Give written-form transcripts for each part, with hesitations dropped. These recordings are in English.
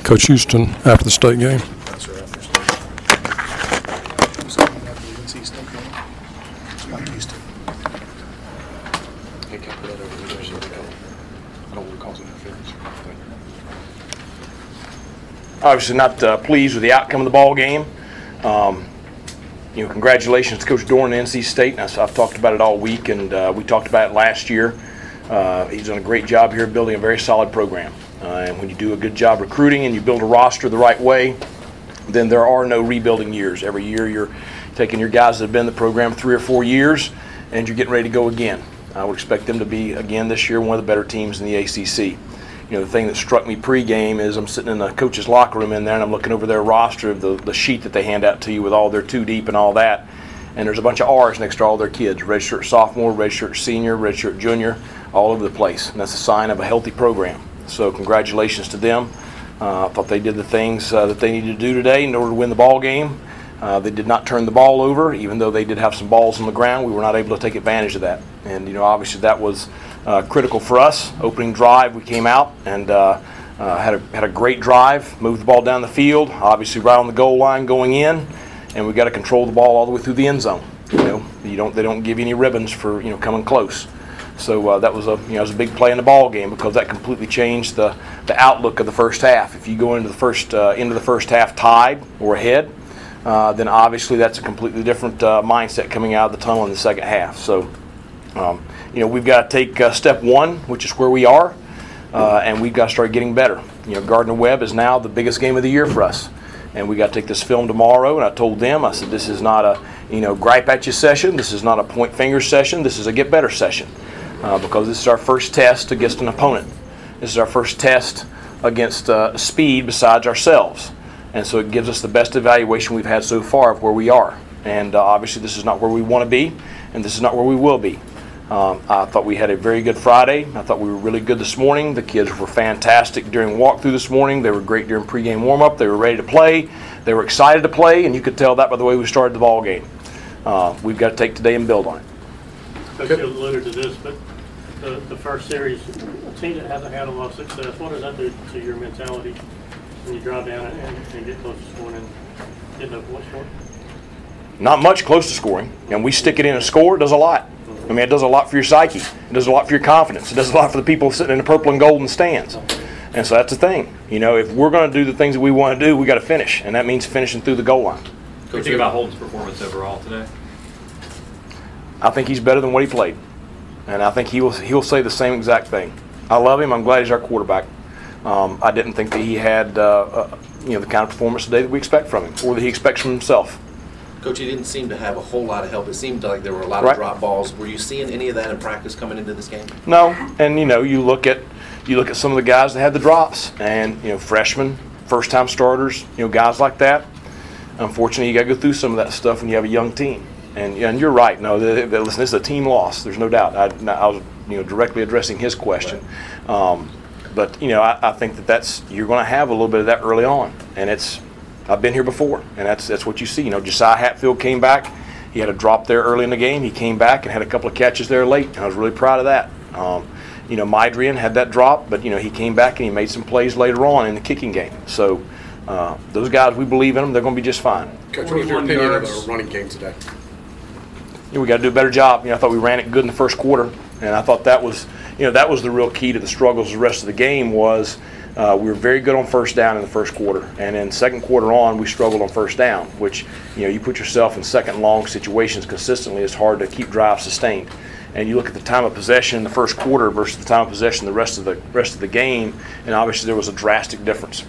Coach Houston after the state game. Obviously not pleased with the outcome of the ball game. Congratulations to Coach Doran and NC State. I've talked about it all week, and we talked about it last year. He's done a great job here building a very solid program. And when you do a good job recruiting and you build a roster the right way, then there are no rebuilding years. Every year you're taking your guys that have been in the program 3 or 4 years, and you're getting ready to go again. I would expect them to be, again this year, one of the better teams in the ACC. The thing that struck me pregame is I'm sitting in the coach's locker room in there, and I'm looking over their roster of the sheet that they hand out to you with all their 2 deep and all that. And there's a bunch of R's next to all their kids: redshirt sophomore, redshirt senior, redshirt junior, all over the place. And that's a sign of a healthy program. So congratulations to them. I thought they did the things that they needed to do today in order to win the ball game. They did not turn the ball over, even though they did have some balls on the ground. We were not able to take advantage of that. And, obviously that was critical for us. Opening drive, we came out and had a great drive, moved the ball down the field, obviously right on the goal line going in, and we got to control the ball all the way through the end zone. They don't give you any ribbons for coming close. So that was a big play in the ball game, because that completely changed the outlook of the first half. If you go into the first half tied or ahead, then obviously that's a completely different mindset coming out of the tunnel in the second half. So we've got to take step one, which is where we are, and we've got to start getting better. Gardner-Webb is now the biggest game of the year for us, and we got to take this film tomorrow. And I told them, I said, this is not a gripe at you session. This is not a point finger session. This is a get better session, because this is our first test against an opponent. This is our first test against speed besides ourselves, and so it gives us the best evaluation we've had so far of where we are. And obviously this is not where we want to be, and this is not where we will be. I thought we had a very good Friday. I thought we were really good this morning. The kids were fantastic during walkthrough this morning. They were great during pregame warm-up. They were ready to play. They were excited to play, and you could tell that by the way we started the ball game. We've got to take today and build on it. Coach, you alluded to this, but the first series, a team that hasn't had a lot of success, what does that do to your mentality when you drive down and get close to scoring and get no point scoring? Not much close to scoring, and we stick it in and score. It does a lot. I mean, it does a lot for your psyche. It does a lot for your confidence. It does a lot for the people sitting in the purple and golden stands. And so that's the thing. If we're going to do the things that we want to do, we got to finish, and that means finishing through the goal line. What do you think about Holden's performance overall today? I think he's better than what he played, and I think he'll say the same exact thing. I love him. I'm glad he's our quarterback. I didn't think that he had the kind of performance today that we expect from him, or that he expects from himself. Coach, he didn't seem to have a whole lot of help. It seemed like there were a lot of drop balls. Were you seeing any of that in practice coming into this game? No, and you look at some of the guys that had the drops, and freshmen, first-time starters, guys like that. Unfortunately, you got to go through some of that stuff when you have a young team. And you're right. No, listen, this is a team loss. There's no doubt. I was directly addressing his question, but I think that's you're going to have a little bit of that early on, and I've been here before, and that's what you see. Josiah Hatfield came back. He had a drop there early in the game. He came back and had a couple of catches there late, and I was really proud of that. Midrian had that drop, but he came back and he made some plays later on in the kicking game. So those guys, we believe in them. They're going to be just fine. Coach, what was your opinion of the running game today? We got to do a better job. I thought we ran it good in the first quarter, and I thought that was the real key to the struggles. The rest of the game was we were very good on first down in the first quarter, and in second quarter on, we struggled on first down, which you put yourself in second long situations consistently. It's hard to keep drives sustained. And you look at the time of possession in the first quarter versus the time of possession the rest of the game, and obviously there was a drastic difference.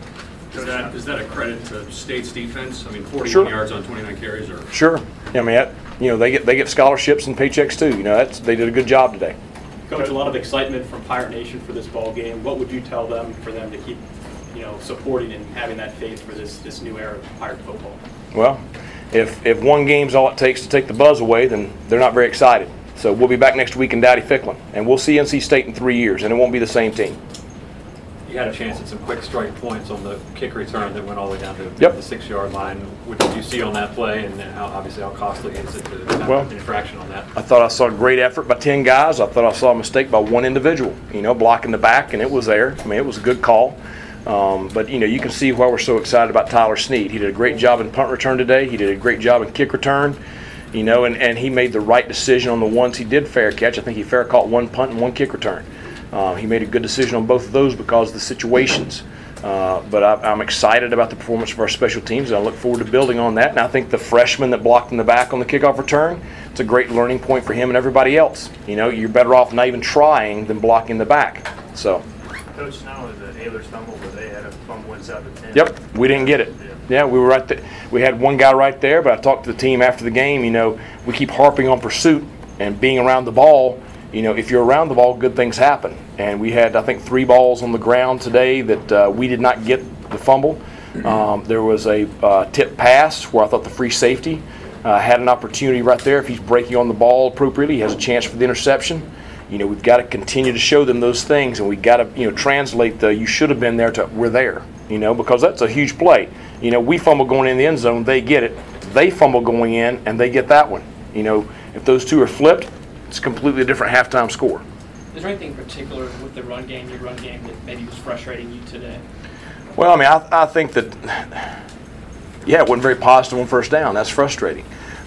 Is that a credit to State's defense? 41 yards on 29 carries, or sure. They get scholarships and paychecks too. They did a good job today. Coach, a lot of excitement from Pirate Nation for this ball game. What would you tell them for them to keep, supporting and having that faith for this new era of Pirate football? Well, if one game's all it takes to take the buzz away, then they're not very excited. So we'll be back next week in Dowdy-Ficklin, and we'll see NC State in 3 years, and it won't be the same team. You had a chance at some quick strike points on the kick return that went all the way down to the 6-yard line. What did you see on that play, and how costly is it to have an infraction on that? I thought I saw a great effort by 10 guys. I thought I saw a mistake by one individual, blocking the back, and it was there. It was a good call. But, you can see why we're so excited about Tyler Snead. He did a great job in punt return today. He did a great job in kick return, and he made the right decision on the ones he did fair catch. I think he fair caught one punt and one kick return. He made a good decision on both of those because of the situations. But I'm excited about the performance of our special teams, and I look forward to building on that. And I think the freshman that blocked in the back on the kickoff return, it's a great learning point for him and everybody else. You're better off not even trying than blocking the back. So. Coach, not only the Ahlers fumble, but they had a fumble inside the 10. Yep, we didn't get it. Yeah, we were right there. We had one guy right there, but I talked to the team after the game. We keep harping on pursuit and being around the ball. If you're around the ball, good things happen. And we had, I think, 3 balls on the ground today that we did not get the fumble. There was a tip pass where I thought the free safety had an opportunity right there. If he's breaking on the ball appropriately, he has a chance for the interception. We've got to continue to show them those things, and we've got to, translate the "you should have been there" to "we're there," because that's a huge play. We fumble going in the end zone, they get it. They fumble going in, and they get that one. If those two are flipped, it's a completely different halftime score. Is there anything particular with the run game, your run game, that maybe was frustrating you today? Well, I think that, it wasn't very positive on first down. That's frustrating.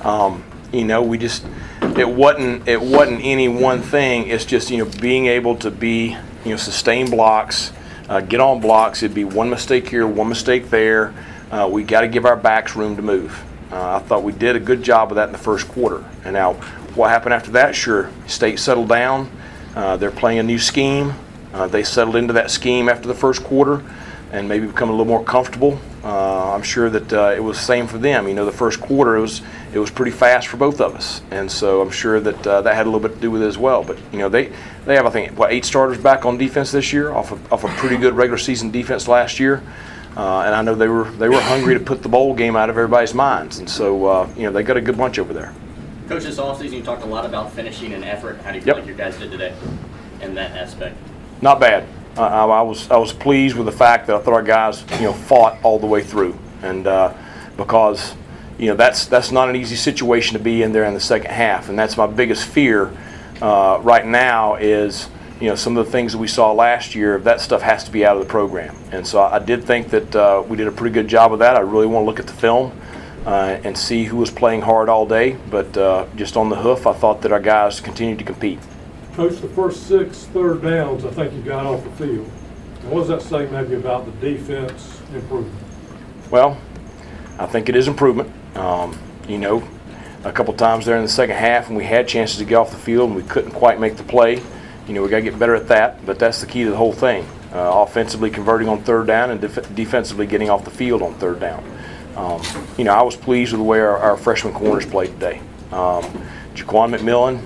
We just. It wasn't any one thing. It's just being able to be sustain blocks, get on blocks. It'd be one mistake here, one mistake there. We got to give our backs room to move. I thought we did a good job of that in the first quarter. And now, what happened after that? Sure, State settled down. They're playing a new scheme. They settled into that scheme after the first quarter, and maybe become a little more comfortable. I'm sure that it was the same for them. The first quarter it was pretty fast for both of us, and so I'm sure that that had a little bit to do with it as well. But they have, I think, 8 starters back on defense this year off a pretty good regular season defense last year, and I know they were hungry to put the bowl game out of everybody's minds, and so they got a good bunch over there. Coach, this offseason you talked a lot about finishing and effort. How do you feel like your guys did today in that aspect? Not bad. I was pleased with the fact that I thought our guys fought all the way through, and because that's not an easy situation to be in there in the second half, and that's my biggest fear right now is some of the things that we saw last year. That stuff has to be out of the program, and so I did think that we did a pretty good job of that. I really want to look at the film and see who was playing hard all day, but just on the hoof, I thought that our guys continued to compete. Coach, the first 6 third downs I think you got off the field. And what does that say maybe about the defense improvement? Well, I think it is improvement. A couple times there in the second half when we had chances to get off the field and we couldn't quite make the play. We got to get better at that, but that's the key to the whole thing. Offensively converting on third down and defensively getting off the field on third down. I was pleased with the way our freshman corners played today. Jaquan McMillan,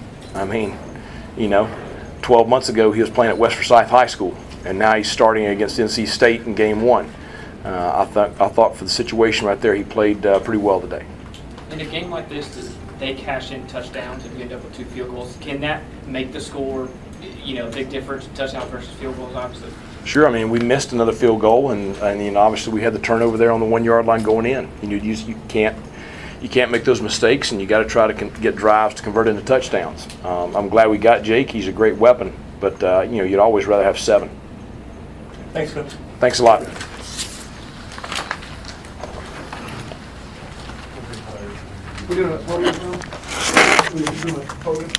12 months ago he was playing at West Forsyth High School, and now he's starting against NC State in game 1. I thought for the situation right there, he played pretty well today. In a game like this, does they cash in touchdowns and you end up with 2 field goals? Can that make the score, big difference, touchdown versus field goals, obviously? Sure. We missed another field goal, and obviously we had the turnover there on the 1-yard line going in. You can't make those mistakes, and you got to try to get drives to convert into touchdowns. I'm glad we got Jake. He's a great weapon, but you'd always rather have 7. Thanks, Coach. Thanks a lot. We got a podium now?